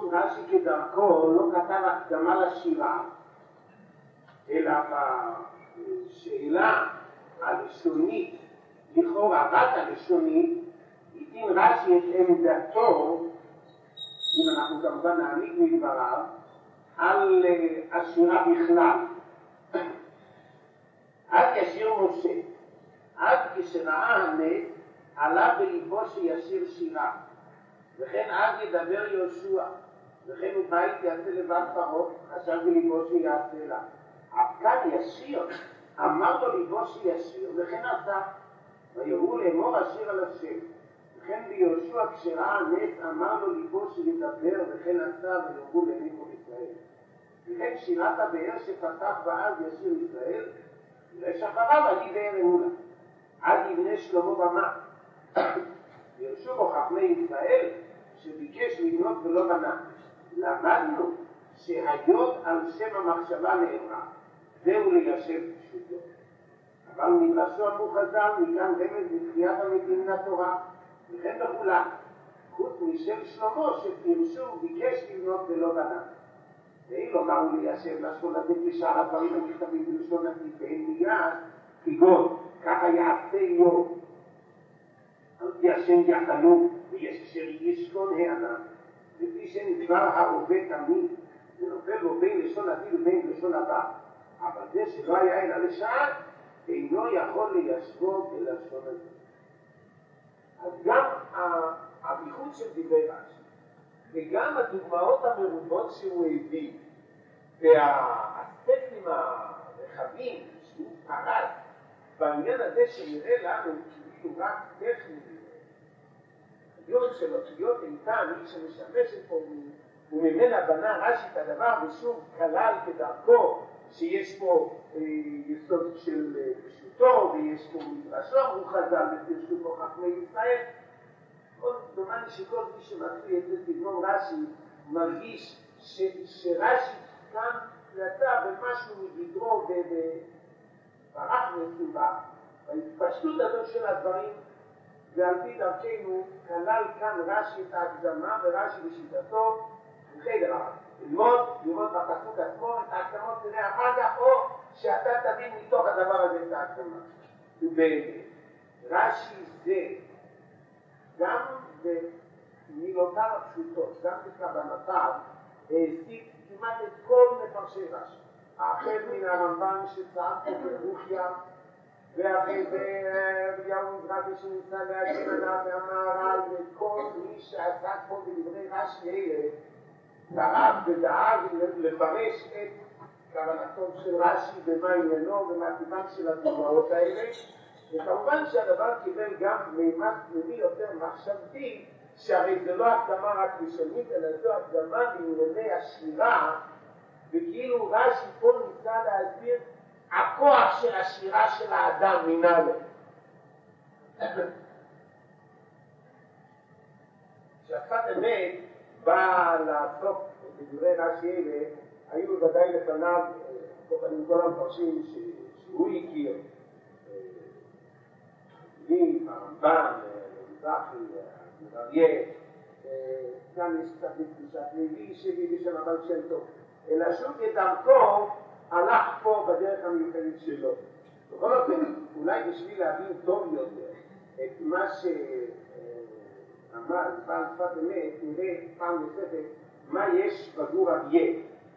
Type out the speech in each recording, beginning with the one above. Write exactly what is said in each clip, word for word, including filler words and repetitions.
שוב רש"י כדרכו לא כתב הקדמה לשירה, אלא בשאלה הלשונית, לכאורה רק הלשונית, התאים רש"י את עמדתו, אם אנחנו כמובן נעמיד מדבריו, על השירה בכלל. עד ישיר משה, עד כשראה הנס, עלה בליבו שישיר שירה. וכן עד ידבר יהושע, וכן ובית יעשה לבד פרעה, חשב בליבו שיעשה לה. עד ישיר, אמר לו ליבו שישיר, וכן עשה. ויאמרו לאמור השיר על השם. וכן ביהושע כשראה הנס, אמר לו ליבו שידבר, וכן עשה, ויאמרו לעיני כל ישראל. וכן שירת הבאר שפתח ואז ישיר ישראל, ושחריו עלי באר אמונה. עד יבנה שלמה במה. ירשו בו חכמי ישראל שביקש לבנות ולא בנה. למדנו שהיות על שם המחשבה נאמרה, זהו ליישב פשוטו. אבל מדרשו אמרו חז"ל, מכאן רמז בתחיית המתים מן התורה, וכן בכולם, חוץ משל שלמה שפירשו ביקש לבנות ולא בנה. ואילו אמרו ליישב לשון לתת לשאר הדברים הנכתבים בלשון התיפן מיד, כגון ככה יעשה יום. על פי השם יחלו, ויש אשר ישכון הענן, לפי שנדבר העובד תמיד, ונופל בו בין לשון עתיד ובין לשון הבא, אבל זה שלא היה אלא לשעה, אינו יכול ליישבו בלשון הזה. אז גם הביחוד של דברי רש"י, וגם הדוגמאות המרובות שהוא הביא, והאספקטים הרחבים שהוא פרט, בעניין הזה שנראה לנו כאילו רק טכני, היות של אותיות איתן, היא שמשמשת פה, וממנה בנה רש"י את הדבר, ושוב כלל כדרכו, שיש פה אה, יסוד של אה, פשוטו, ויש פה מדרשו, הוא חז"ל ופרשו פה חכמי ישראל. דומני שכל מי שמקריא את זה סגנון רש"י, מרגיש ש, שרש"י כאן יצא במשהו מגדרו וברח מסובה. בהתפשטות הזאת של הדברים, ועל פי דרכנו, כלל כאן רש"י את ההקדמה, ורש"י בשיטתו, וחדר הרב. ללמוד, לראות בפסוק עצמו את ההקדמות תראה אחר כך, או שאתה תבין מתוך הדבר הזה את ההקדמה. ורש"י זה, גם במילותיו הפשוטות, גם בכוונותיו, העסיק כמעט את כל מפרשי רש"י. החל מן הרמב"ן שצעק פה ברוחיה, ואחרי זה אליהו מזרחי שנמצא להגיד עליו והמהר"ל, וכל מי שעסק פה בדברי רש"י אלה, דאג ודאג לפרש את כוונתו של רש"י במה עניינו ומה טיבן של הדוגמאות האלה, וכמובן שהדבר קיבל גם מימד פנימי יותר מחשבתי, שהרי זה לא הקדמה רק לשונית, אלא זו הקדמה בענייני השירה, וכאילו רש"י פה ניסה להסביר הכוח של השירה של האדם מנהלו. שהשפת אמת באה לעסוק בדברי רש"י אלה, היו ודאי לפניו כל המפרשים שהוא הכיר, לי, הרמב"ן, מזרחי, אריה, גם יש קצת בפגישת לוי שלי ושם הבן שם טוב, אלא שוב כדרכו הלך פה בדרך המיוחדת שלו. בכל אופן, אולי בשביל להבין טוב יותר את מה שאמר בעל שפת אמת, נראה פעם נוספת מה יש בגור אריה.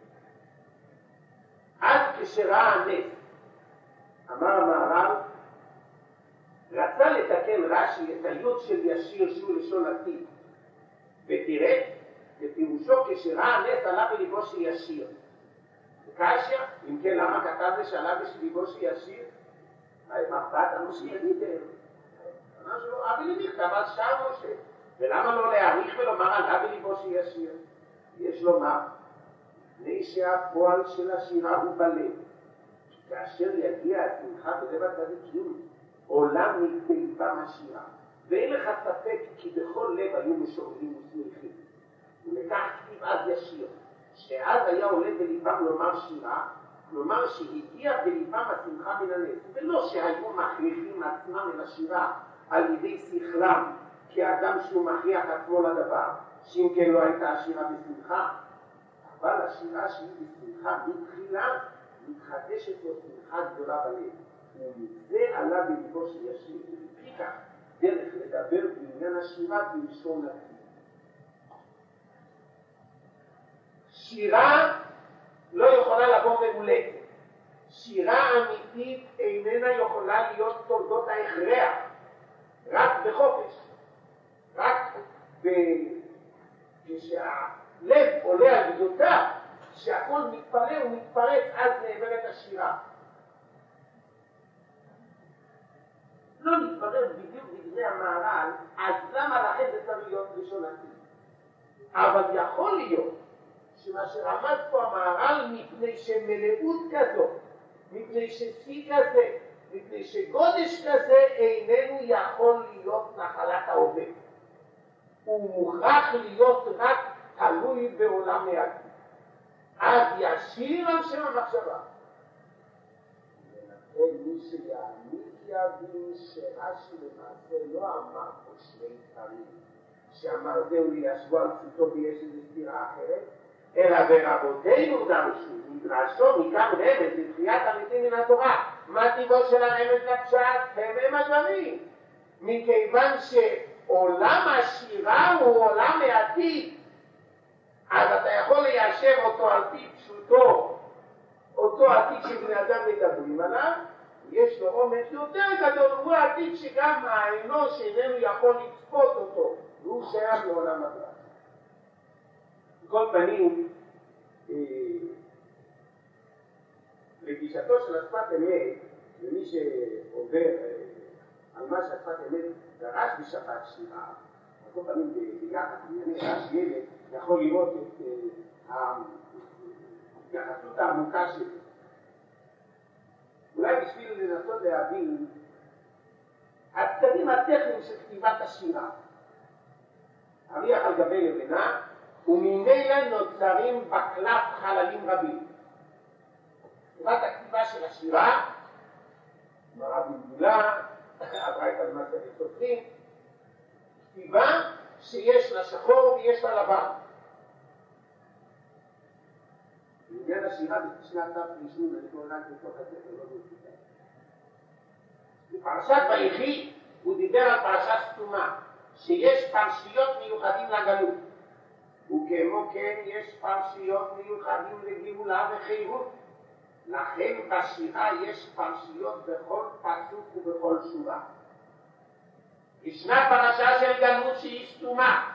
עד כשראה הנס, אמר המהר"ל, רצה לתקן רש"י את היוד של ישיר שהוא לשון עתיד, ותראה, בפירושו כשראה הנס עלה בליבו של ישיר. וקשיא, אם כן למה כתב זה שעלה בליבו של ישיר? מה אכפת לנו שיגידר? אבל היא נכתב על שער משה, ולמה לא להעריך ולומר עלה בליבו של ישיר? יש לומר, לפני שהפועל של השירה הוא בלב, כאשר יגיע השמחה בלב הצדיקים, עולם מתבלבם השירה, ואין לך ספק כי בכל לב היו משוררים ושמחים. ולכך כתיב אז ישיר, שאז היה עולה בליבם לומר שירה, כלומר שהגיע בליבם השמחה מן הנס, ולא שהיו מכריחים עצמם אל השירה על ידי שכלם, כאדם שהוא מכריח עצמו לדבר, שאם כן לא הייתה השירה בשמחה, אבל השירה שהיא בשמחה בתחילה מתחדשת לו שמחה גדולה בלב. ומזה עלה בליבו של ישיר, ולפי כך דרך לדבר בעניין השירה בלשון נקי. שירה לא יכולה לבוא מאולצת. שירה אמיתית איננה יכולה להיות תולדות ההכרח, רק בחופש. רק ב... כשהלב עולה על גדותיו, כשהכל מתפלא ומתפרץ, אז נאמרת השירה. לא מתברר בדיוק בדברי המהר"ל, אז למה לכן זה צריך להיות ראשונתי? אבל יכול להיות שמה שרמז פה המהר"ל, מפני שמלאות כזו, מפני ששיא כזה, מפני שגודש כזה איננו יכול להיות נחלת ההווה. הוא מוכרח להיות רק תלוי בעולם העתיד. אז ישיר על שם המחשבה. ולכן מי שיעמיק יבין שרש"י למעשה לא אמר פה שני דברים, שאמר זהו לישבו על פשוטו ויש איזו סתירה אחרת, אלא ברבותינו דרשו, מדרשו מכאן רמז לתחיית המתים מן התורה. מה טיבו של הרמז לפשט? הם הם הדברים. מכיוון שעולם השירה הוא עולם העתיד, אז אתה יכול ליישב אותו על פי פשוטו, אותו עתיד שבני אדם מדברים עליו, יש לו עומק יותר גדול, הוא העתיד שגם האנוש איננו יכול לצפות אותו, והוא שייך לעולם הבא. בכל פנים, לגישתו של השפת אמת, ומי שעובר על מה שהשפת אמת דרש בשבת שירה, בכל פנים ביחד, בענייני רש ילד, יכול לראות את ההתייחסות העמוקה שלו. אולי בשביל לנסות להבין הצדדים הטכניים של כתיבת השירה. אריח על גבי לבנה, וממילא נוצרים בקלף חללים רבים. כתיבת הכתיבה של השירה, מראה בלבולה, עברה את הזמן של הסופרים, כתיבה שיש לה שחור ויש לה לבן. בעניין השירה בשנת תשעים ולתמונת בתוך הספר לא מוסיפה. בפרשת ויחי הוא דיבר על פרשה סתומה, שיש פרשיות מיוחדים לגלות. וכמו כן יש פרשיות מיוחדים לגאולה וחירות. לכן בשירה יש פרשיות בכל פסוק ובכל שורה. ישנה פרשה של גלות שהיא סתומה.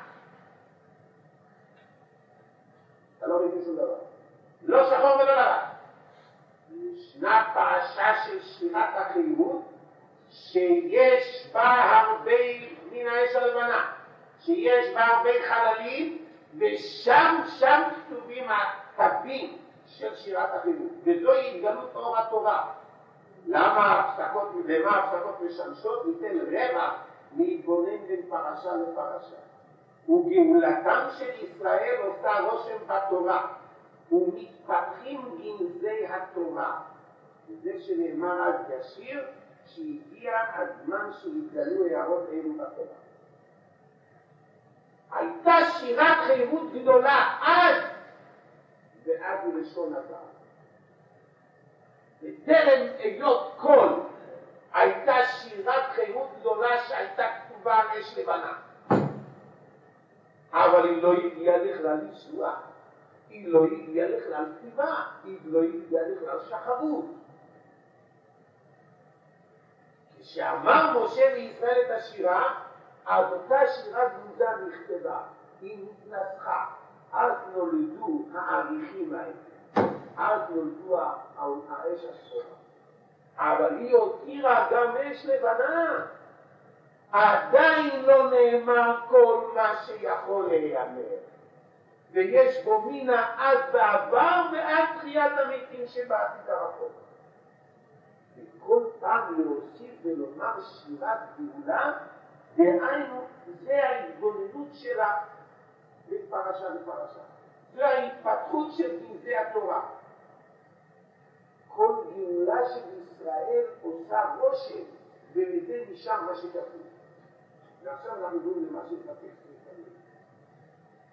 אתה לא מבין שום דבר. לא שחור ולא לבן. ישנה פרשה של שירת החירות שיש בה הרבה מן האש הלבנה, שיש בה הרבה חללים, ושם שם כתובים התווים של שירת החירות, וזוהי התגלות אור התורה. למה ההפסקות, למה ההפסקות משמשות? ניתן רווח להתבונן בין פרשה לפרשה. וגאולתם של ישראל עושה רושם בתורה, ומתפתחים גנזי התורה. וזה שנאמר אז ישיר, שהגיע הזמן שהתגלו הערות אלו בתורה. הייתה שירת חירות גדולה אז, ועד לשון הבא. בטרם היות כל, הייתה שירת חירות גדולה שהייתה כתובה על אש לבנה. אבל היא לא הגיעה לכלל ישועה, היא לא הגיעה לכלל כתיבה, היא לא הגיעה לכלל שחרות. כשאמר משה לישראל את השירה, אז אותה שירה גנוזה נכתבה, היא נתנסחה, אז נולדו העריכים האלה, אז נולדו האש השחורה. אבל היא הותירה גם אש לבנה, עדיין לא נאמר כל מה שיכול להיאמר, ויש בו מן העד בעבר ועד תחיית המתים שבעתיד הרחוק. וכל פעם להוסיף ולומר שירת גאולה, דהיינו, זה ההתבוננות שלה בין פרשה לפרשה. זה ההתפתחות של גנזי התורה. כל גאולה של ישראל עושה רושם, ומזה נשאר מה שכתוב. ועכשיו אנחנו נדון למה שכתוב.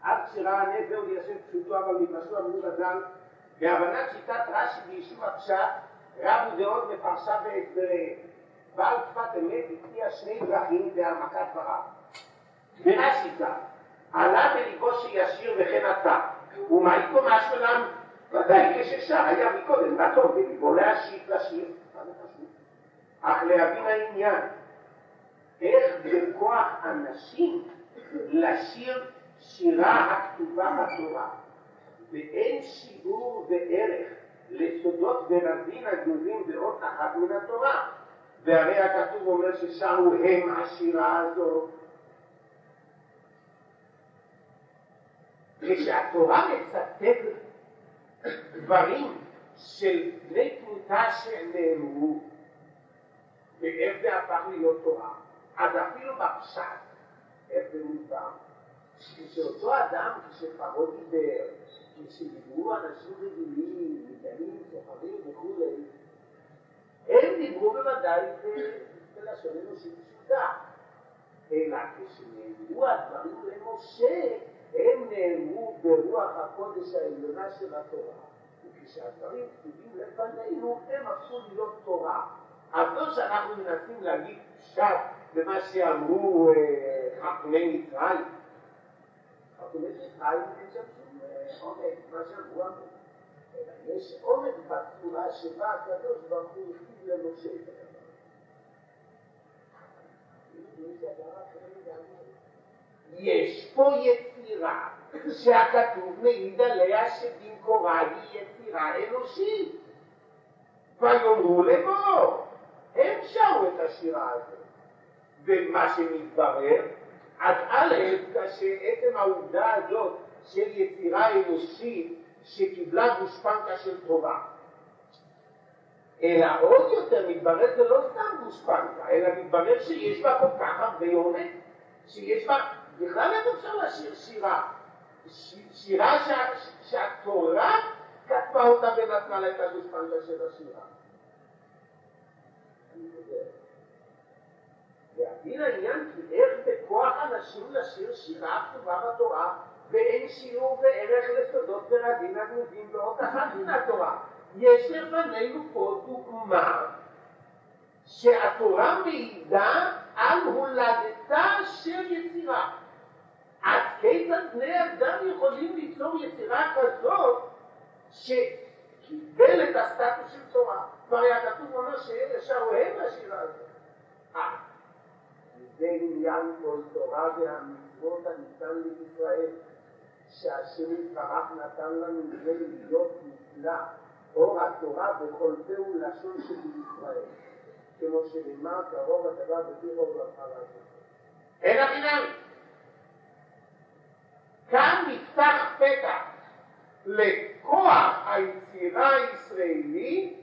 עד שראה הנבר ליישב פשוטו אבל מתנסו אמרו בז"ל, בהבנת שיטת רש"י ביישוב הפשט, רבו דעות מפרשה והסבריהם. בעל שפת אמת הציע שני דרכים בהעמקת דבריו. ברש"י ז"ל, עלה בליבו שישיר וכן עשה, ומהי קומה שלם? ודאי כששר היה מקודם רצון בליבו להשיב לשיר, אך להבין העניין, איך בכוח אנשים לשיר שירה הכתובה בתורה, ואין שיעור וערך לסודות ורבים הגנוזים באות אחת מן התורה, והרי הכתוב אומר ששרו הם השירה הזאת. כשהתורה מצטטת דברים של בני תמותה שנאמרו, ואיך זה הפך להיות תורה, אז אפילו בפשט, איך זה מוסבר, כשאותו אדם, כשפרעה דיבר, כשדיברו אנשים רגילים, מדענים, סוחרים וכו', הם דיברו בוודאי בלשון אנושית פשוטה, אלא כשנאמרו הדברים למשה, הם נאמרו ברוח הקודש העליונה של התורה, וכשהדברים כתובים לפנינו, הם הפכו להיות תורה. אז לא שאנחנו מנסים להגיד פשט במה שאמרו חכמי מצרים. חכמי מצרים אין שם שום עומק, מה שאמרו אמרו. אלא יש עומק בצורה שבה הקדוש ברוך הוא הכתיב למשה את הדבר. יש פה יצירה שהכתוב מעיד עליה שבמקורה היא יצירה אנושית. ויאמרו לבוא, הם שרו את השירה הזאת. ומה שמתברר, אז א', כשעצם העובדה הזאת של יצירה אנושית שקיבלה גושפנקה של תורה, אלא עוד יותר מתברר זה לא סתם גושפנקה, אלא מתברר שיש בה כל כך הרבה עומק, שיש בה, בכלל איך אפשר לשיר שירה, שירה שה, שהתורה כתבה אותה ונתנה לה את הגושפנקה של השירה. להבין העניין כי איך בכוח אנשים לשיר שירה כתובה בתורה ואין שיעור וערך לסודות ורבים הגנוזים באות אחת מן התורה. יש לפנינו פה דוגמה שהתורה מעידה על הולדתה של יצירה. עד כיצד בני אדם יכולים ליצור יצירה כזאת שקיבל את הסטטוס של תורה? כבר היה כתוב אומר ששרו הם לשירה הזאת. אה, זה עניין כל תורה והמצוות הניתן לישראל, שהשם יתברך נתן לנו זה להיות נפלא, אור התורה בכל פה ולשון שבישראל, כמו שנאמר קרוב הדבר בפיך וברכה לעשות. אין החינם. כאן נפתח פתח לכוח היצירה הישראלי,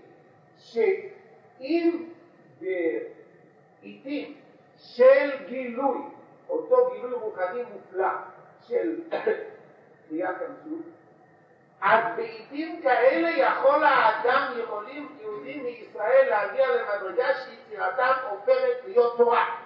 שאם בעיתים של גילוי, אותו גילוי רוחני מופלא של קריאת המציאות, אז בעיתים כאלה יכול האדם, יכולים יהודים מישראל להגיע למדרגה שיצירתם הופכת להיות תורה,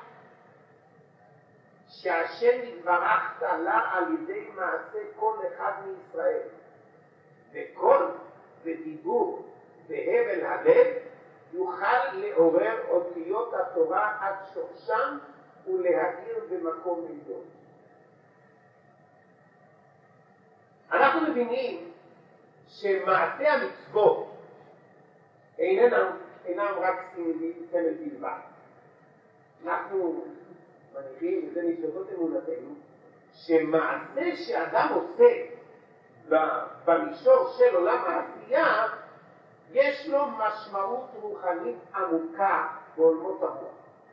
שהשם יתברך תלה על ידי מעשה כל אחד מישראל, וקול ודיבור והבל הלב יוכל לעורר אותיות התורה עד שורשם ולהאיר במקום עליון. אנחנו מבינים שמעשה המצוות אינם, אינם רק סמל בלבד. אנחנו מניחים, וזה מיסודות אמונתנו, שמעשה שאדם עושה במישור של עולם העשייה, יש לו משמעות רוחנית עמוקה בעולמות הרוח.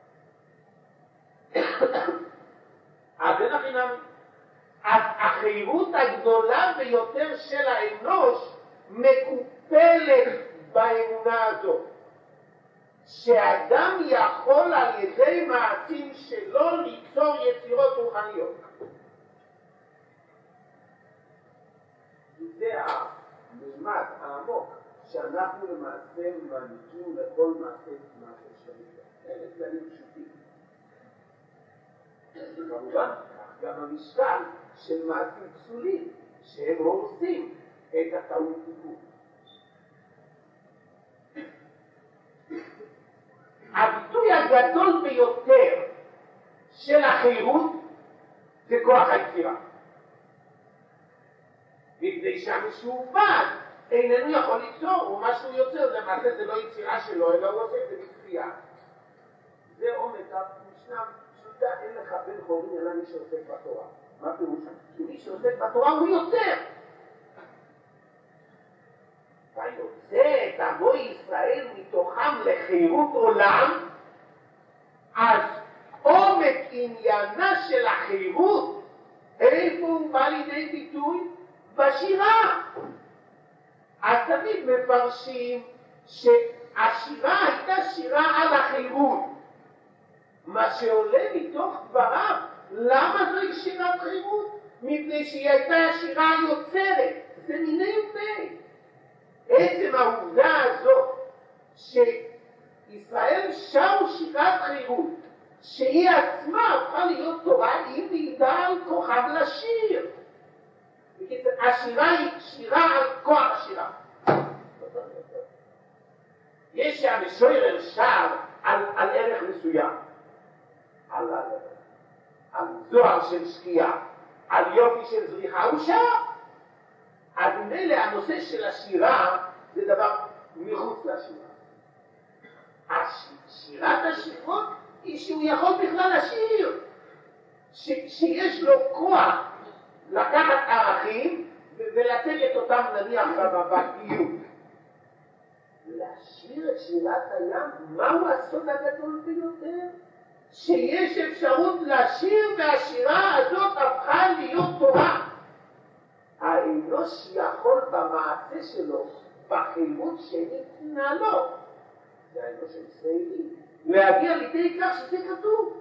אז אין החינם. אז החירות הגדולה ביותר של האנוש מקופלת באמונה הזאת, שאדם יכול על ידי מעשים שלו ליצור יצירות רוחניות. זה המלמד העמוק שאנחנו למעשה מעניקים לכל מעשה מעשה שליטה. אלה כללים פשוטים. וכמובן, גם המשקל של מעשים פסולים, שהם הורסים את הטעות דיבור. הביטוי הגדול ביותר של החירות זה כוח היצירה. מפני שהמשועבד איננו יכול ליצור, ומה שהוא יוצר, למעשה זה לא יצירה שלו, אלא הוא עושה את זה בכפייה. זה עומק המשנה פשוטה, אין לך בן חורין אלא מי שעוסק בתורה. מה פירוש? כי מי שעוסק בתורה הוא יוצר. ויוצא את עמו ישראל מתוכם לחירות עולם, אז עומק עניינה של החירות, איפה הוא בא לידי ביטוי? בשירה. אז תמיד מפרשים שהשירה הייתה שירה על החירות. מה שעולה מתוך דבריו, למה זוהי שירת חירות? מפני שהיא הייתה שירה יוצרת. זה מיני ובי. עצם העובדה הזאת שישראל שרו שירת חירות, שהיא עצמה הפכה להיות תורה, היא מעידה על כוחם לשיר. השירה היא שירה על כוח השירה. יש שהמשורר שר על, על ערך מסוים, על, על, על זוהר של שקיעה, על יופי של זריחה, הוא שר. אז ממילא הנושא של השירה זה דבר מחוץ לשירה. שירת השירות היא שהוא יכול בכלל לשיר, ש, שיש לו כוח לקחת ערכים ולתת אותם נניח בבתיות. לשיר את שירת הים, מהו הסוד הגדול ביותר? שיש אפשרות לשיר והשירה הזאת הפכה להיות תורה. האנוש יכול במעשה שלו, בחירות שניתנה לו, זה האנוש הישראלי, להגיע לידי כך שזה כתוב.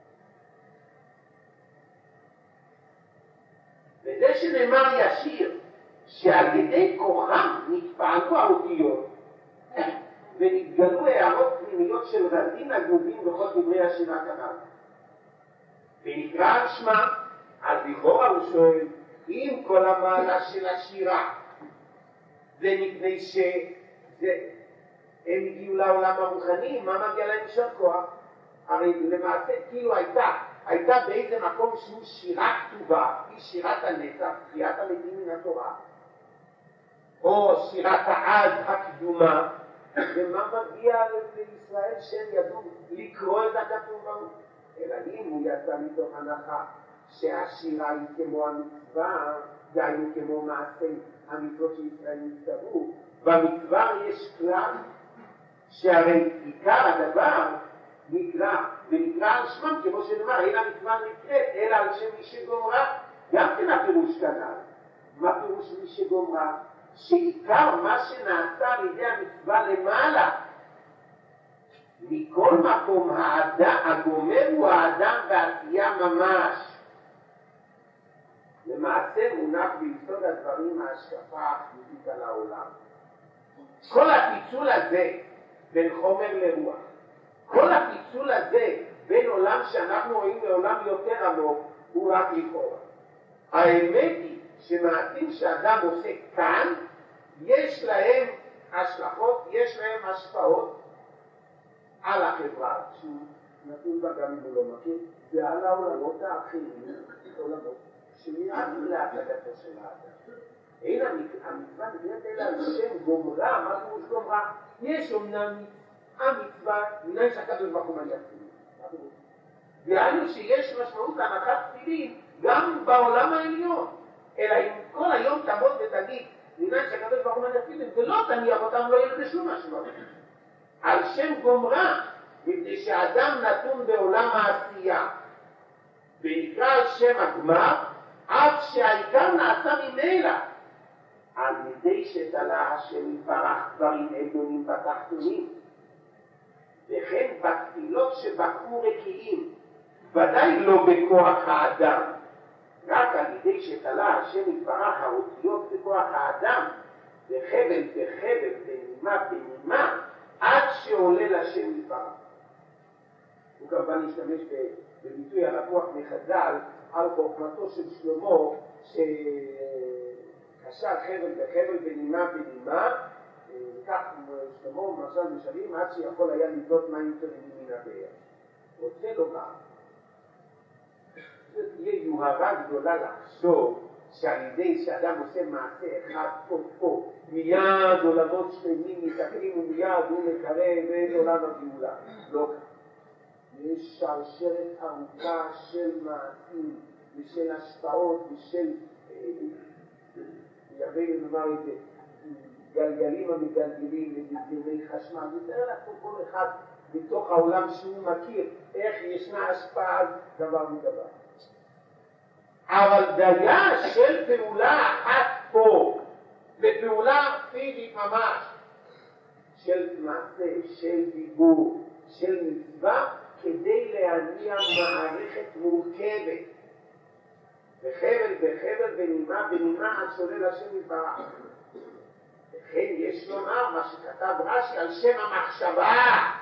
וזה שנאמר ישיר, שעל ידי כוחם נתפעלו האותיות, ונתגלו הערות פנימיות של רזים הגובים בכל דברי השירה כנ"ל. ונקרא על שמה, אז לכאורה הוא שואל, עם כל המעלה של השירה, זה מפני שהם הגיעו לעולם הרוחני, מה מגיע להם של כוח? הרי למעשה כאילו הייתה, הייתה באיזה מקום שהוא שירה כתובה, היא שירת הנצח, קריאת המתים מן התורה, או שירת העד הקדומה, ומה מגיע לישראל שהם ידעו לקרוא את הכתוב ההוא? אלא אם הוא יצא מתוך הנחה שהשירה היא כמו המצווה, דהיינו כמו מעשי המצוות שישראל נצטוו. במצווה יש כלל שהרי עיקר הדבר נקרא, ונקרא על שמם, כמו שנאמר, אין המצווה נקראת, אלא על שם מי שגומרה. גם כן הפירוש כנ"ל. מה פירוש מי שגומרה? שעיקר מה שנעשה על ידי המצווה למעלה, מכל מקום האדם, הגומר הוא האדם בעשייה ממש. למעשה מונח ביסוד הדברים ההשקפה החיובית על העולם. כל הפיצול הזה בין חומר לרוח, כל הפיצול הזה בין עולם שאנחנו רואים לעולם יותר עמוק, הוא רק לכאורה. האמת היא שמעשים שאדם עושה כאן, יש להם השלכות, יש להם השפעות על החברה, שהוא נתון בה גם אם הוא לא מכיר, ועל העולמות האחרים, עולמות שמיועדים להשגתו של האדם. אין המצווה נקראת אלא על שם גומרה, מה פירוש גומרה? יש אומנם המצווה, מנין שהקדוש ברוך הוא מניח. דהיינו שיש משמעות להנחת תפילין גם בעולם העליון, אלא אם כל היום תעמוד ותגיד מנין שהקדוש ברוך הוא מניח תפילין, ולא תניח אותם, לא יהיה בשום משמעות. על שם גומרה, מפני שהאדם נתון בעולם העשייה, ונקרא על שם הגמר, אף שהעיקר נעשה ממילא, על ידי שתלה השם יתברך דברים עליונים בתחתונים, וכן בתפילות שבקעו רקיעים, ודאי לא בכוח האדם, רק על ידי שתלה השם יתברך האותיות בכוח האדם, בחבל בחבל, בנימה בנימה, עד שעולה לשם יתברך. הוא כמובן להשתמש בביטוי הלקוח מחז"ל, על חוכמתו של שלמה שקשר חבל בחבל בנימה בנימה, וכך שלמה למשל משלים עד שיכול היה לבדות מים טובים מן הבאר. רוצה לומר, זאת תהיה יוהרה גדולה לחשוב שעל ידי שאדם עושה מעשה אחד פה פה, מיד עולמות שלמים מתקנים ומיד הוא מקרב בין עולם הגאולה. לא כך. יש שרשרת ארוכה של מעשים ושל השפעות ושל, ירבה לומר את זה, גלגלים המגלגלים ודברי חשמל. ותראה לך כל אחד בתוך העולם שהוא מכיר איך ישנה השפעה דבר מדבר. אבל דיה של פעולה אחת פה, בפעולה פיזית ממש, של מעשה, של דיבור, של מצווה, כדי להניע מערכת מורכבת. בחבל, בחבל, בנימה, בנימה, השולל השם יתברך. וכן יש לומר מה שכתב רש"י על שם המחשבה.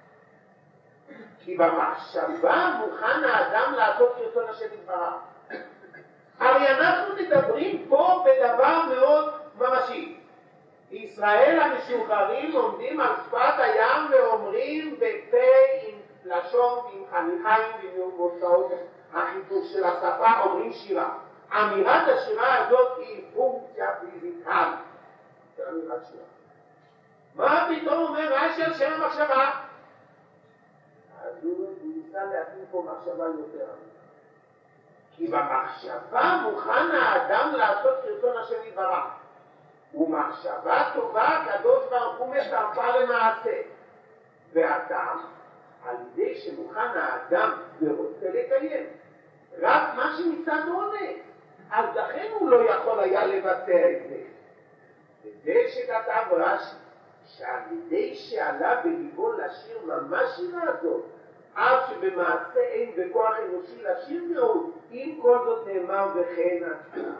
כי במחשבה מוכן האדם לעשות רצון השם יתברך. הרי אנחנו מדברים פה בדבר מאוד ממשי. ישראל המשוחררים עומדים על שפת הים ואומרים בפה עם לשון ועם חניכיים ועם מוצאות החיתוך של השפה, אומרים שירה. אמירת השירה הזאת היא פונקציה פיזיקלית של אמירת שירה. מה פתאום אומר רש"י על שם המחשבה? אז הוא ניסה להקים פה מחשבה יותר. כי במחשבה מוכן האדם לעשות רצון השם יתברך. ומחשבה טובה הקדוש ברוך הוא מצרפה למעשה. והאדם, על ידי שמוכן האדם ורוצה לקיים, רק מה שמצד עונג, אז לכן הוא לא יכול היה לבצע את זה. וזה שכתב רש"י, שעל ידי שעלה בליבו לשיר ממש שירה הזאת, עד שבמעשה אין בכוח אנושי לשיר מאוד, אם כל זאת נאמר וכן עצמו.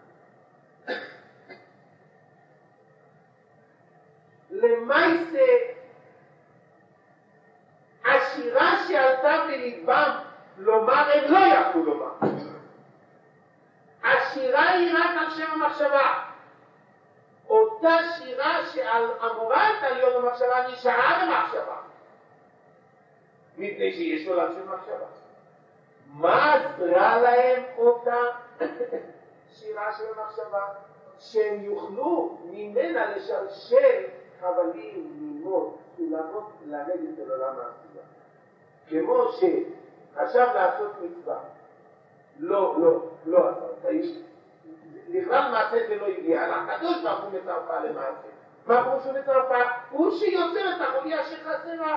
למעשה, השירה שעלתה בליבם לומר, הם לא יכלו לומר. השירה היא רק על שם המחשבה. אותה שירה שאמורה את עליון המחשבה נשארה במחשבה. מפני שיש לו לשם מחשבה. מה עזרה להם אותה שירה של המחשבה? שהם יוכלו ממנה לשלשל חבלים, לימוד, סולמות לרדת אל עולם העשייה. כמו שחשב לעשות מצווה, לא, לא, לא עשה אותה. בכלל מעשה זה לא הגיע לה. הקדוש ברוך הוא מצרפה למעשה. מה פירוש הוא מצרפה? הוא שיוצר את החוליה שחסרה.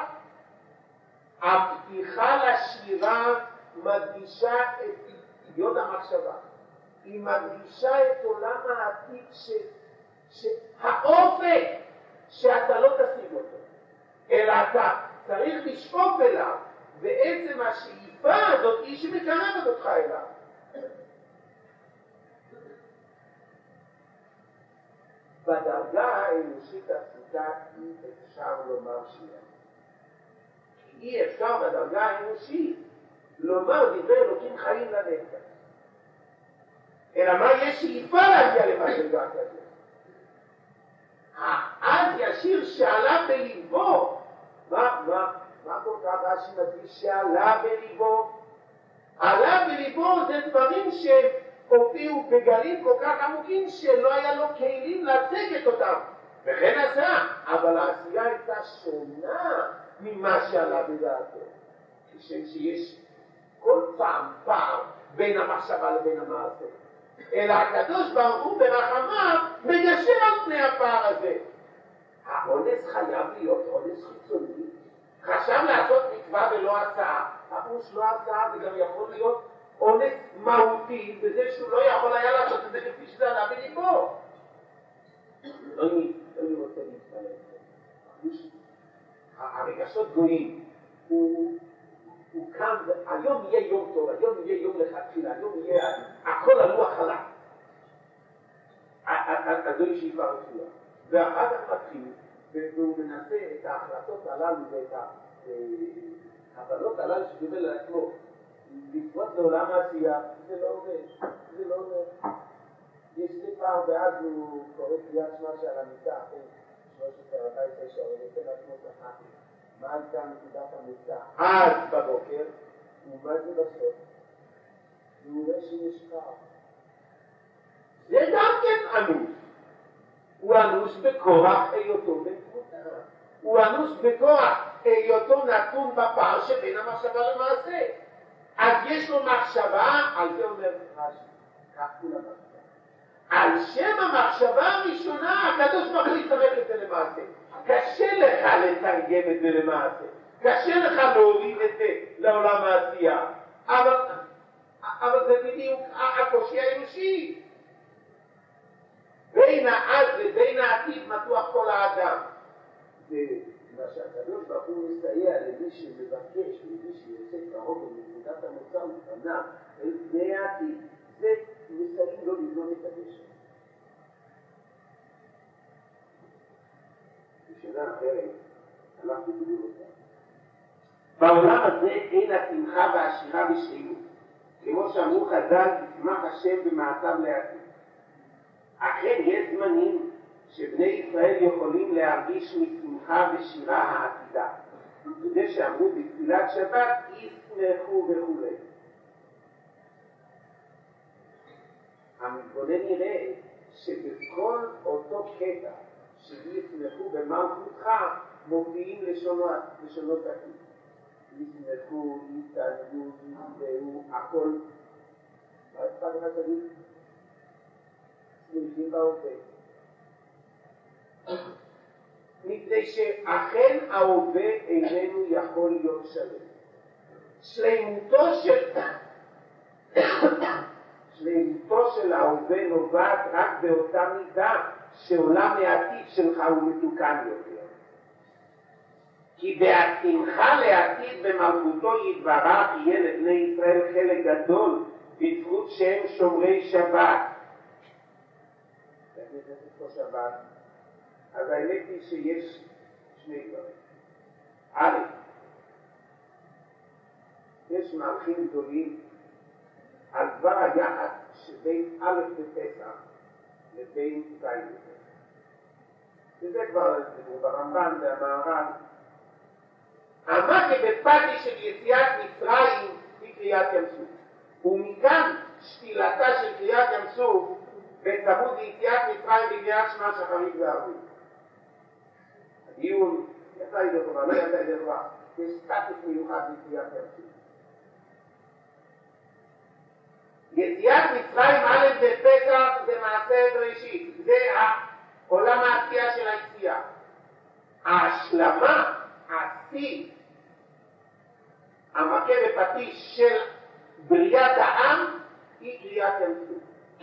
הפתיחה לשירה מדגישה את יוד המחשבה. היא מדגישה את עולם העתיד ש... שהאופק שאתה לא תשיג אותו, אלא אתה צריך לשאוף אליו, ועצם השאיפה הזאת היא שמקרבת אותך אליו. בדרגה האנושית הפשוטה אי אפשר לומר שירה. אי אפשר בדרגה האנושית לומר דברי אלוקים חיים לנצח. אלא מה יש שאיפה להגיע למדרגה כזאת? אז ישיר שעלה בליבו, מה, מה, מה כל כך רש"י מדגיש שעלה בליבו? עלה בליבו זה דברים שהופיעו בגלים כל כך עמוקים שלא היה לו כלים לצקת אותם. וכן עשה, אבל העשייה הייתה שונה ממה שעלה בדעתו. כשם שיש כל פעם פער בין המחשבה לבין המעשה. אלא הקדוש ברוך הוא ברחמיו מגשר על פני הפער הזה. האונס חייב להיות אונס חיצוני. חשב לעשות מצווה ולא עשה. הפירוש לא עשה, זה גם יכול להיות אונס מהותי בזה שהוא לא יכול היה לעשות את זה כפי שזה עלה בליבו. אני רוצה להתפלל. הרגשות גויים. הוא קם, היום יהיה יום טוב, היום יהיה יום לכתחילה, היום יהיה הכל הלוח חלק. הזוי שאיפה רצויה. ואחר כך מתחיל, והוא מנסה את ההחלטות הללו ואת ההבלות הללו שקיבל לעצמו לפרוט לעולם העשייה, זה לא עובד, זה לא עובד. יש לי פעם, ואז הוא קורא קריאת שמע שעל המיטה, אחרי שלוש עשרה ארבע עשרה שעות, ונותן לעצמו שחק. מה הייתה נקודת המוצא? אז בבוקר, הוא עומד לי בסוף, והוא רואה שיש קר. זה גם כן אנוס. הוא אנוס בכוח היותו בן תמותה. הוא אנוס בכוח היותו נתון בפער שבין המחשבה למעשה. אז יש לו מחשבה, על זה אומר רש"י, כך כולם מחשבה. על שם המחשבה הראשונה, הקדוש ברוך הוא יצטרך את זה למעשה. קשה לך לתרגם את זה למעשה. קשה לך להוריד את זה לעולם העשייה. אבל, אבל זה בדיוק הקושי האנושי. בין העד ובין העתיד מתוח כל האדם. זה מה שהקדוש ברוך הוא מסייע למי שמבקש, למי שיוצא קרוב בנקודת המוצא ופניו אל פני העתיד. זה מסייעים לו לבנות את הקשר. בשנה אחרת, הלכתי בדיוק אותה. בעולם הזה אין השמחה והשירה בשלמות. כמו שאמרו חז"ל, תשמח השם במעשיו לעתיד. אכן יש זמנים שבני ישראל יכולים להרגיש משמחה ושירה העתידה. כדי שאמרו בתפילת שבת, ישמחו וכו'. המתבונן יראה שבכל אותו קטע שישמחו במלכותך מופיעים לשונות עתיד. ישמחו, יתענגו, ישמחו, הכל. מה אצלך לך תגיד? שמחים בהווה. מפני שאכן ההווה איננו יכול להיות שלם. שלמותו של שלמותו של ההווה נובעת רק באותה מידה שעולם העתיד שלך הוא מתוקן יותר. כי בהשמחה לעתיד במלכותו יתברך יהיה לבני ישראל חלק גדול בזכות שהם שומרי שבת. שבת. אז האמת היא שיש שני דברים. א', יש מערכים גדולים על דבר היחד שבין א' בפסח לבין ז' בפסח. וזה כבר ברמב"ן והמהר"ל. אמר שבפתי של יציאת מצרים היא קריאת ים סוף. ומכאן שתילתה של קריאת ים סוף בצמוד ליציאת מצרים בקריאת שמע שחרית וערבית. הדיון יצא ידי טובה, לא יצא ידי טובה. יש סטטוס מיוחד בקריאת ים סוף. יציאת מצרים א' בפסח זה מעשה בראשית. זה עולם העשייה של היציאה. ההשלמה, השיא, המכה בפטיש של בריאת העם היא קריאת ים סוף.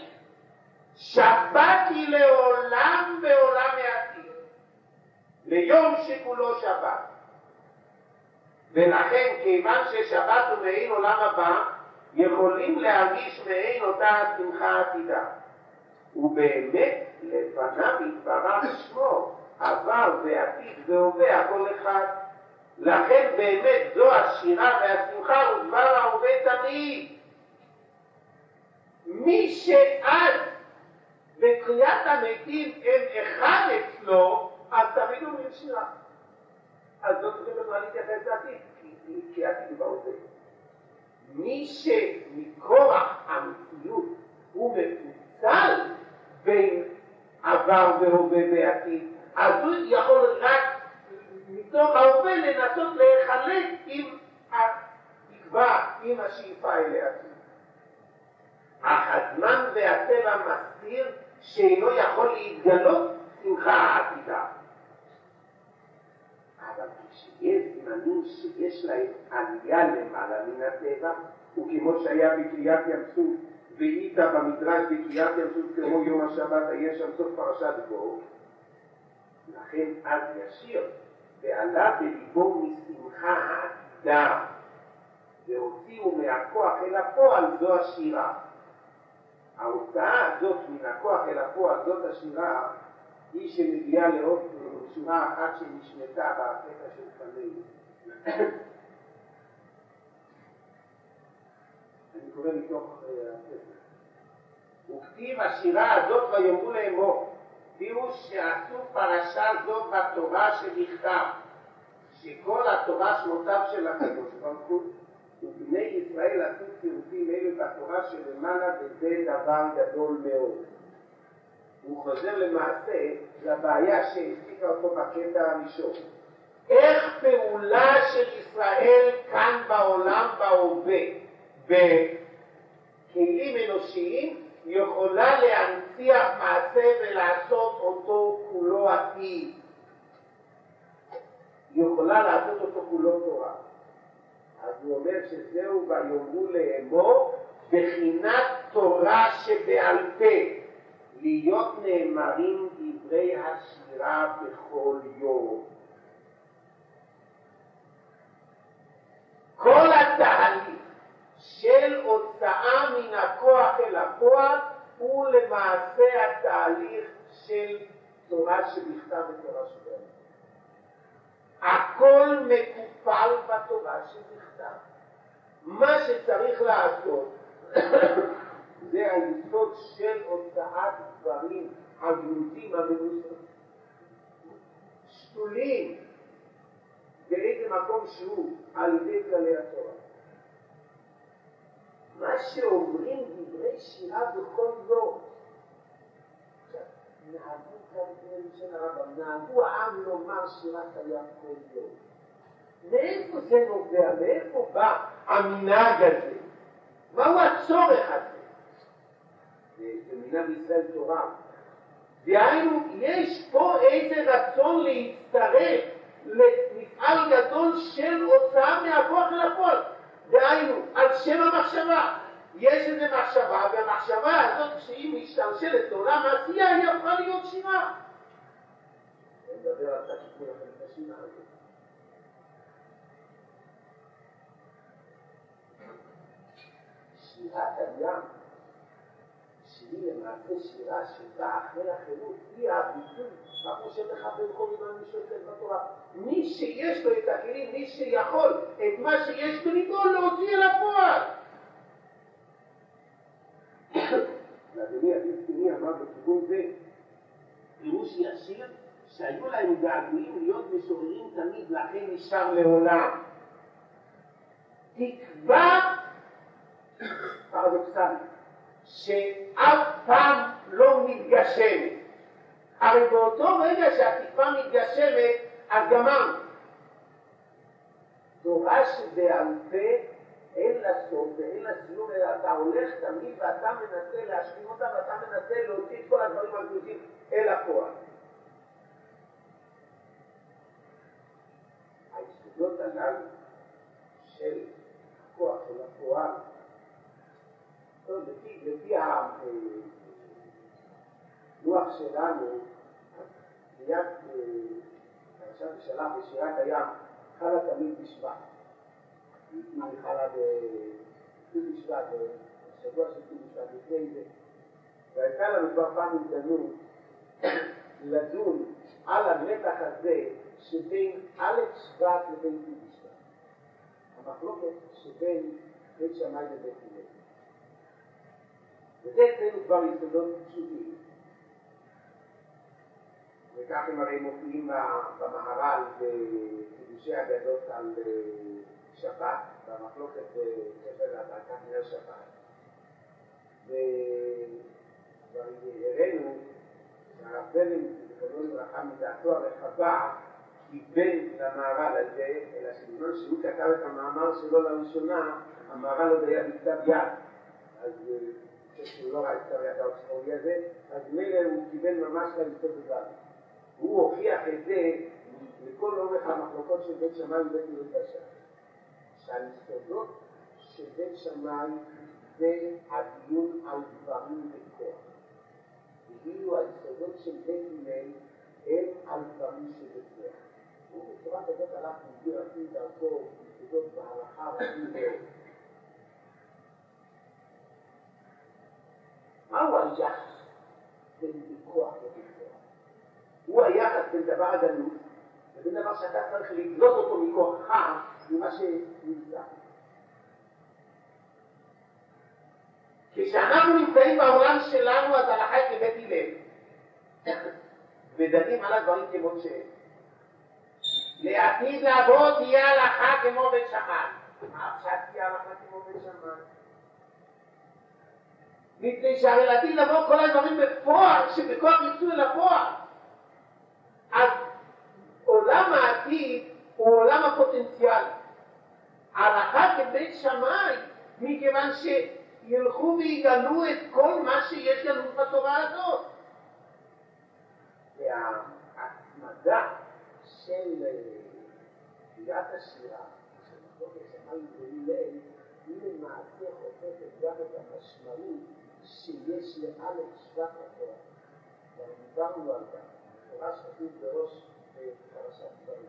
שבת היא לעולם בעולם העתיד, ליום שכולו שבת. ולכן כיוון ששבת הוא מעין עולם הבא, יכולים להרגיש מעין אותה השמחה העתידה. ובאמת לפניו יתברך שמו, עבר ועתיד והווה הכל אחד. לכן באמת זו השירה והשמחה ודבר ההווה תמיד. מי שעד בקריאת המתים הם אחד אצלו, אז תמיד אומרים שירה. אז לא צריכים בכלל להתייחס לעתיד, כי עתיד הוא בהווה. מי שמכורח המציאות הוא מפוצל בין עבר והווה ועתיד, אז הוא יכול רק מתוך ההווה לנסות להיחלק עם התקווה, עם השאיפה אליה. אך הזמן והטבע מסתיר שאינו יכול להתגלות שמחה העתידה. אבל כשיש זמנים שיש להם עלייה למעלה מן הטבע, וכמו שהיה בקריאת ים סוף, והיית במדרש בקריאת ים סוף כמו יום השבת, היה שם סוף פרשת בו, לכן אז ישיר, ועלה בליבו משמחה העתידה, והוציאו מהכוח אל הפועל זו השירה. ההוצאה הזאת מן הכוח אל הפועל זאת השירה, היא שמגיעה לעוד שורה אחת שנשמתה בקטע של פנינו. קורא מתוך הספר. וכתיב השירה הזאת ויאמרו לאמור, פירוש שעשו פרשה זו בתורה שבכתב, שכל התורה שמותיו של הקדוש ברוך הוא, ובני ישראל עשו צירופים אלה בתורה שלמעלה, וזה דבר גדול מאוד. הוא חוזר למעשה לבעיה שהעסיקה אותו בקטע הראשון. איך פעולה של ישראל כאן בעולם בהווה, בכלים אנושיים, יכולה להנציח מעשה ולעשות אותו כולו עתיד. היא יכולה לעשות אותו כולו תורה. אז הוא אומר שזהו ויאמרו לאמור, בחינת תורה שבעל פה, להיות נאמרים דברי השירה בכל יום. כל התהליך של הוצאה מן הכוח אל הפועל הוא למעשה התהליך של תורה שבכתב ותורה שבעל פה. הכל מקופל בתורה שבכתב. מה שצריך לעשות זה היסוד של הוצאת דברים הגנוזים המנוסים שתולים באיזה מקום שהוא על ידי כללי התורה. מה שאומרים דברי שירה בכל יום, נהגו כאן של הרמב"ם, נהגו העם לומר שירה קיים כל יום. מאיפה זה נובע? מאיפה בא המנהג הזה? מהו הצורך הזה? זה מנהג ישראל תורה. דהיינו, יש פה איזה רצון להצטרף למפעל גדול של הוצאה מהכוח אל הפועל. דהיינו, על שם המחשבה. יש איזו מחשבה, והמחשבה הזאת שהיא משתלשלת לעולם העשייה, היא הפכה להיות שירה. אני מדבר על תקפו לכם את השירה הזאת. שירת הים, שהיא למעשה שירה שבאה אחרי החירות, היא הביטוי, כמו שמחבר כל אימן מי שעוסק בתורה. מי שיש לו את הכלים, מי שיכול את מה שיש בליבו להוציא אל הפועל. ואדוני הדיסטיני אמר בכיוון זה, פירוש ישיר שהיו להם געגועים להיות משוררים תמיד, לכן נשאר לעולם. תקווה פרדוקסלית, שאף פעם לא מתגשמת. הרי באותו רגע שהתקווה מתגשמת, אז גמרנו. תורה שבעל פה אין לה סוף ואין לה סיום, אלא אתה הולך תמיד ואתה מנסה להשלים אותה ואתה מנסה להוציא את כל הדברים הגדולים אל הפועל. היסודות הללו של הכוח של הפועל, לפי, לפי הלוח שלנו, מיד פרשת בשלח בשירת הים, חלה תמיד בשבט. היא חלה בשבט, בשבוע של בשבט לפני זה. והייתה לנו כבר פעם הזדמנות לדון על המתח הזה שבין א' שבט לבין ט"ו בשבט. המחלוקת שבין בית שמאי לבית הלל. וזה אצלנו כבר יסודות פשוטים. וכך הם הרי מופיעים במהר"ל בחידושי אגדות על שבת, במחלוקת בספר הדרכת נר שבת. וכבר הראינו שהרב בלם, זכרונו לברכה, מדעתו הרחבה, קיבל למהר"ל הזה, אלא שבזמן שהוא כתב את המאמר שלו לראשונה, המהר"ל עוד היה בכתב יד. אז כשהוא לא ראה את כתב יד האוסטרולי הזה, אז מילא הוא קיבל ממש ליסוד בבד. הוא הוכיח את זה לכל אורך המחלוקות של בית שמאי ובית הלל בש"ס. שהיסודות של בית שמאי זה הדיון על דברים בכוח. ואילו היסודות של בית הלל הם על דברים שבכוח. הוא בצורה כזאת הלך מסביר עתיד דרכו יסודות בהלכה רבים מאוד. מהו היחס בין בכוח ובכוח? הוא היחס בין דבר הגנות ובין דבר שאתה צריך לגלות אותו מכוחך ממה שנמצא. כשאנחנו נמצאים בעולם שלנו, אז הלכה היא כבית הלל. ודנים על הדברים כמו שהם. לעתיד לבוא תהיה הלכה כמו בית שמאי. מה עכשיו תהיה הלכה כמו בית שמאי? מפני שהרי לעתיד לבוא כל הדברים בפועל, שבכוח יצאו אל הפועל. אז עולם העתיד הוא עולם הפוטנציאל. ההלכה כבית שמאי, מכיוון שילכו ויגלו את כל מה שיש לנו בתורה הזאת. וההתמדה של קריאת השירה, של מחלוקת שמאי והלל, היא למעשה חופפת גם את המשמעות שיש לאלף שבט התורה. ודיברנו על כך, התורה שכתוב בראש בפרשת דברים,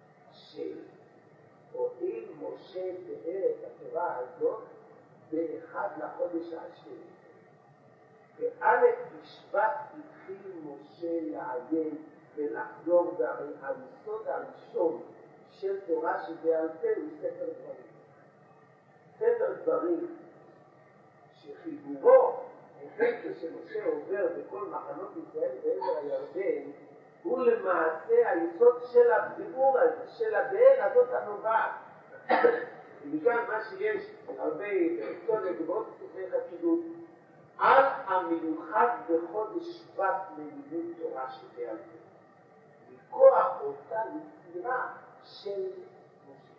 שהואיל משה תיאר את התורה הזאת באחד לחודש השני. באלף בשבט התחיל משה לעיין ולחזור, והרי היסוד הראשון של תורה שבעל פה הוא ספר דברים. ספר דברים שחיבורו החל כשמשה עובר בכל מחנות ישראל בעבר הירדן, הוא למעשה היסוד של הדיבור הזה, של הבאר הזאת הנובעת. ומכאן מה שיש הרבה צודק ועוד ספרי חסידות, על המיוחד בחודש שבט ללימוד תורה שבעל פה. מכוח אותה יצירה של משה.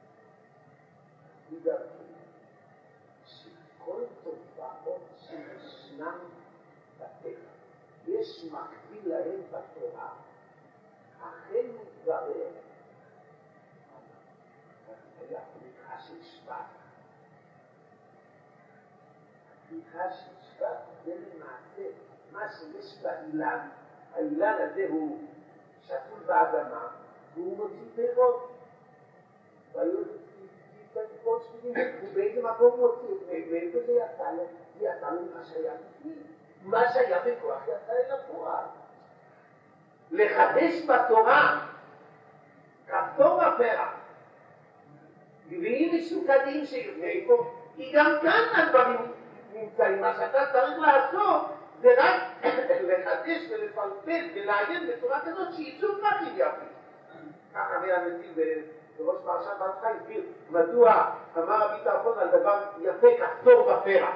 מדרכי, שכל תופעות שישנן בטבע, יש מקביל להם בתורה, אכן מתברר, היה פריחה של שבט. הפריחה של שבט זה למעשה מה שיש באילן. האילן הזה הוא שתול באדמה, והוא מוציא פירות. והיו פירות שבילים, ובאיזה מקום מוציא, מאיפה זה יצא לו? זה יצא לו מה שהיה בפנים. מה שהיה בכוח יצא אל הפועל. לחדש בתורה, כפתור בפרח, גביעים משוקדים שיבנה פה, כי גם כאן הדברים נמצאים. מה שאתה צריך לעשות זה רק לחדש ולפלפל ולעיין בצורה כזאת שיצאו פרחים יפים. ככה היה מציב בראש פרשת בהתחלה הסביר מדוע אמר רבי טרפון על דבר יפה כפתור בפרח.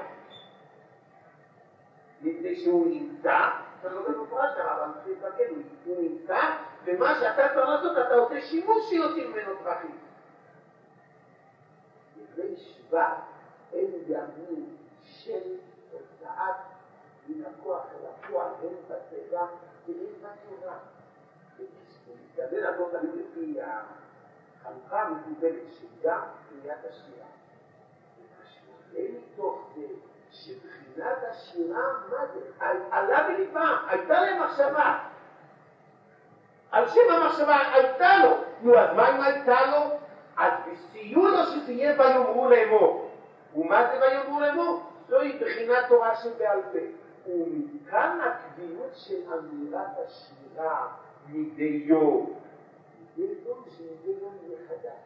מפני שהוא נמצא, אתה לא במפורש ככה, אבל צריך להתפקד, הוא נמצא, ומה שאתה צריך לעשות, אתה עושה שימוש שיוצאים ממנו פרחים. לפני שבט אין ימים של הוצאת מן הכוח אל הפועל, אין בטבע ואין בתורה. ומתכוון לבוא תמיד לפי החלוקה המקובלת שגם קריאת השירה. אין מתוך זה שבחינת השירה, מה זה? עלה בליבם, הייתה להם מחשבה. על שם המחשבה הייתה לו. נו, אז מה אם הייתה לו? אז בסיוע לו שזה יהיה ויאמרו לאמור. ומה זה ויאמרו לאמור? זוהי בחינת תורה שבעל פה. ומכאן הקביעות של אמירת השירה מדי יום. מדי יום שמדי יום יהיה חדש.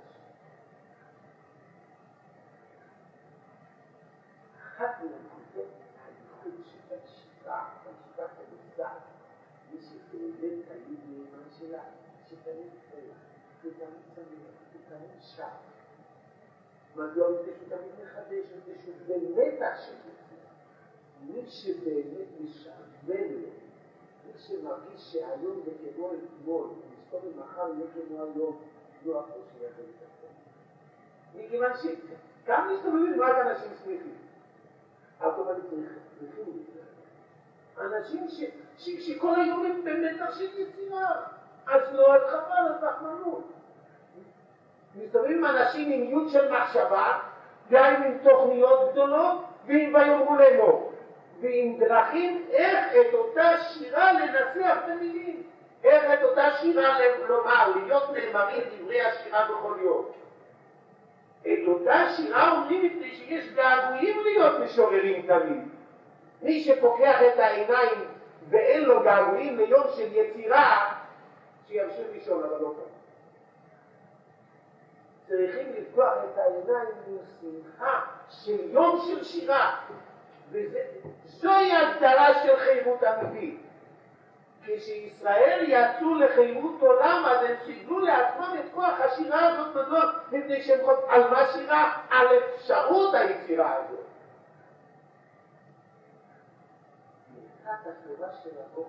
אחת מנקודות הייחוד של השירה, בשיטה כמוצאת, מי שבאמת תמיד נאמן שלה, שתמיד פרח, ותמיד צמח, ותמיד שר. מדוע מפני שתמיד מחדש, מפני שהוא באמת השם. מי שבאמת משעמם לו, מי שמרגיש שהיום זה כמו אתמול, ומסתום ממחר יהיה כמו היום, לא הכל שיהיה בלתקום. מכיוון שגם מסתובבים רק אנשים שמחים. אבל אני צריכים אנשים שכל היום הם במתח של יצירה, אז לא, אז חבל, אז תחמנות. מסתובבים אנשים עם יוד של מחשבה, גם עם תוכניות גדולות, ועם ויאמרו לאמור. ועם דרכים איך את אותה שירה לנסח במילים. איך את אותה שירה לומר, להיות נאמרים דברי השירה בכל יום. את אותה שירה אומרים מפני שיש געגועים להיות משוררים תמיד. מי שפוקח את העיניים ואין לו געגועים ליום של יצירה, שימשיך לישון, אבל לא כאן. צריכים לפקוח את העיניים עם שמחה של יום של שירה. וזוהי הגדרה של חירות אמיתית. כשישראל יצאו לחירות עולם, אז הם שיגלו לעצמם את כוח השירה הזאת בזאת, מפני שהם חושבים על מה שירה? על אפשרות היצירה הזאת. ברכת התורה של הבוקר,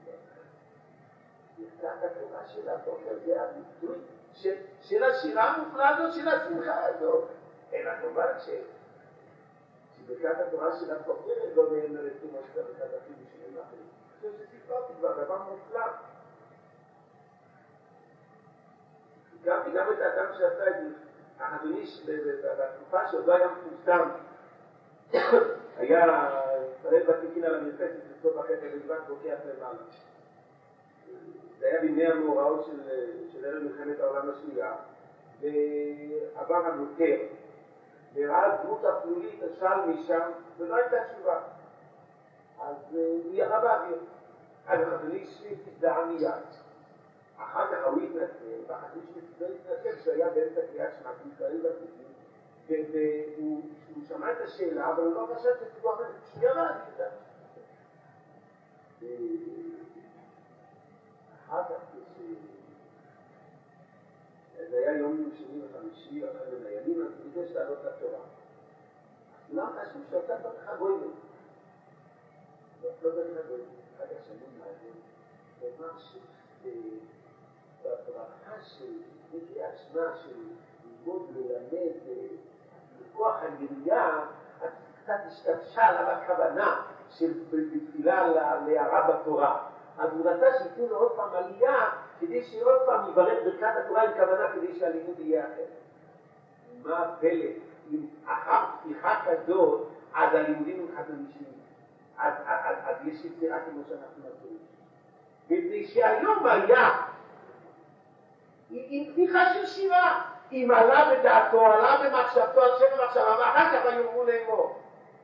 ברכת התורה של הבוקר זה הביטוי של, של השירה המופלאה הזאת, של השמחה הזאת. אלא כמובן ש... שברכת התורה של הבוקר לא נאמרת כמו שאתה ברכת אפילו של אחרים. זה סיפרתי כבר, דבר מופלא. הכרתי גם את האדם שעשה את זה, אדוני, בתקופה שעוד לא היה מפורסם, היה פרט בתיקין על המרפסת בסוף החטא בלבד בוקח למעלה. זה היה בימי המאורעות של, של ערב מלחמת העולם השנייה, ועבר הנותר, וראה דמות הפלולית השאל משם, ולא הייתה תשובה. אז הוא ירה באוויר. אז אדוני שליט תדעה מיד. אחר כך הוא התנצל, ואחרי שהוא התנצל שהיה באמצע קריאת שמע ישראל בתיקין, והוא שמע את השאלה, אבל הוא לא חשב שתבוא אחרת, שהוא ירה, אני יודע. אחר כך, זה היה יום שני וחמישי, אחרי בין הימים, אז הוא ביקש לעלות לתורה. לא חשוב שאתה תתך גויים. לא דרך הגויים, אחד השנים מהגויים. ומשהו בברכה של קריאת שמע, של ללמוד ללמד, בכוח הירייה, אז קצת השתמשה עליו הכוונה של בתפילה להערה בתורה. אז הוא רצה שייתנו לו עוד פעם עלייה, כדי שעוד פעם יברך ברכת התורה עם כוונה כדי שהלימוד יהיה אחר. מה הפלא? אם אחר פתיחה כזאת, אז הלימודים הם חדשים. אז יש יצירה כמו שאנחנו נעשים. מפני שהיום היה, עם פתיחה של שירה, אם עלה בדעתו, עלה במחשבתו, על שם המחשבה, ואחר כך היאמרו לאמור.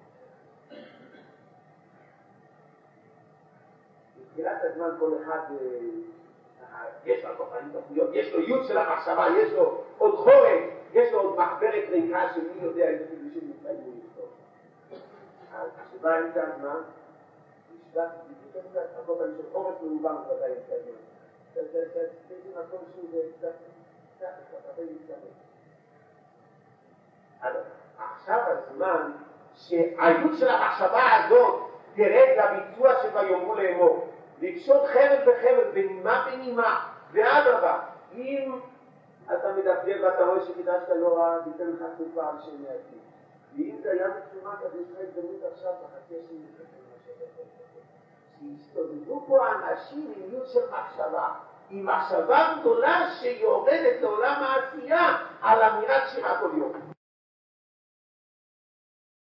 בתחילת הזמן כל אחד, יש לו תוכנית תוכניות, יש לו יוד של המחשבה, יש לו עוד חורף, יש לו עוד מחברת ריקה של מי יודע איזה חידושים נפלאים לכתוב. אז כשבא אמצע הזמן, נשבע, נשבע, נשבע, הכל פעמים של חורף מרובם בוודאי אמצע הזמן. תגידי מקום שהוא זה קצת, קצת, קצת, הרבה להתקבל. אז עכשיו הזמן שהיוד של המחשבה הזאת תרד לביצוע שביאמרו לאמור. לקשות חבל בחבל, בנימה בנימה, ואדרבה, אם אתה מדבר ואתה רואה שקידשת לא רע, תיתן לך תקופה על שם העתיד. ואם זה היה מצומה כזה, יש לך הזדמנות עכשיו, בחצי השני להתקבל מה שאתה יכול. שהסתובבו פה האנשים עם יוד של מחשבה, עם מחשבה גדולה שיורדת לעולם העשייה על אמירת שירה כל יום.